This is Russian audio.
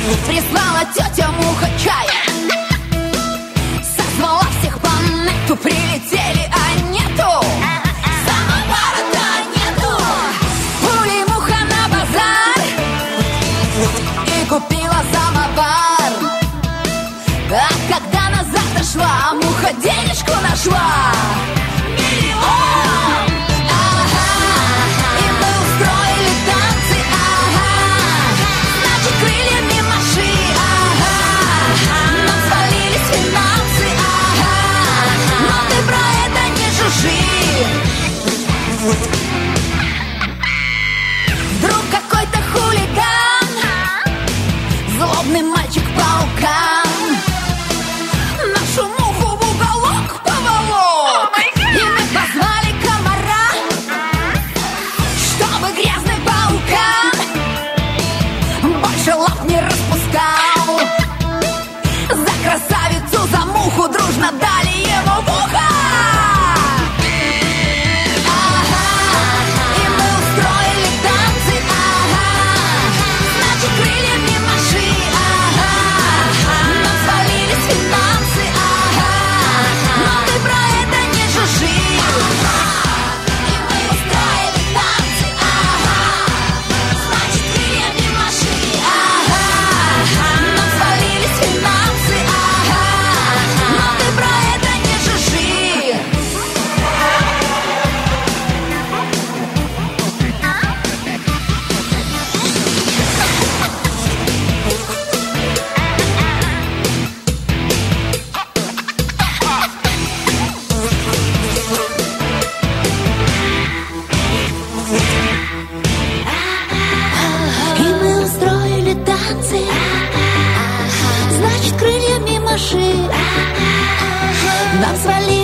Прислала тетя Муха чая, созвала всех по нету, прилетели, а нету самовара-то нету. Пули-муха на базар и купила самовар. А когда назад шла, муха денежку нашла. Миллион! Ага, и мы устроили танцы, ага. Значит, крыльями маши, ага. Нам свалились финансы, ага. Но ты про это не жужжи. Вдруг какой-то хулиган, злобный мальчик-паукан, нашу муху в уголок поволок. И мы позвали комара, чтобы грязный паукан больше лап не распускал. За красавицу, за муху дружно дали ему в ухо. И мы устроили танцы, значит, крыльями маши, нам свалились финансы, но ты про это не жужжи. И мы устроили танцы, значит, крыльями маши, нам свалились финансы, но ты про это не жужжи. И мы устроили танцы, значит, крыльями маши, нам свалились